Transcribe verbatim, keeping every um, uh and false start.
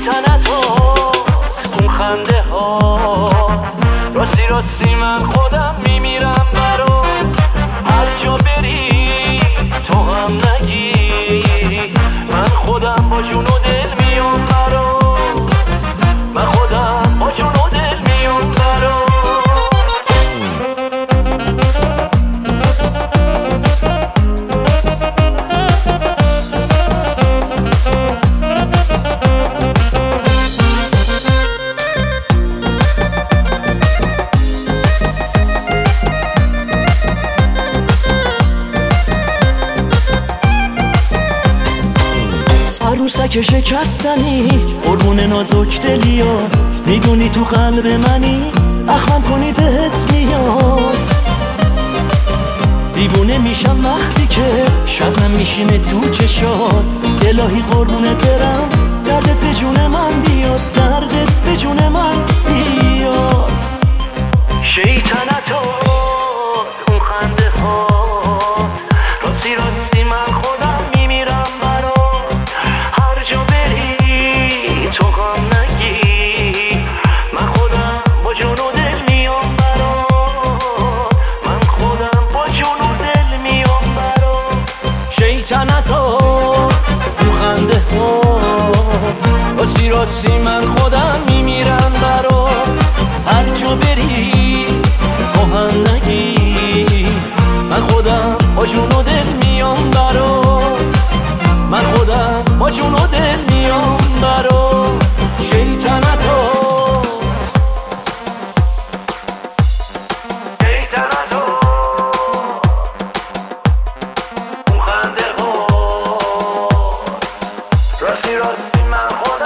شیطنتات اون خنده ها، راستی راستی من خودم میمیرم برا. هر جا بری تو هم نگی من خودم با جون و دل میام برات، من خودم با جون و دل میام برات. عروسک شکستنی قربون نازک دلیا، میدونی تو قلب منی اخم کنی بهت میاد. دیوونه میشم وقتی که شبنم میشینه تو چشات، الهی قربونت برم دردت به جون من بیاد، دردت به جون من بیاد. شیطنتات اون خنده هات، راستی راستی من خودم میمیرم برات. هر جا بری تو غم نگی من خودم با جون و دل میام برات، من خودم با جون و دل میام برات. شیطنتات اون خنده هات، راستی راستی من خودم میمیرم برات. هر جا بری با هم نگی من خودم با جون و دل میام برات، من خودم با جون و دل میام برات. شیطنتات شیطنتات اون خنده ها، راستی راستی من خودم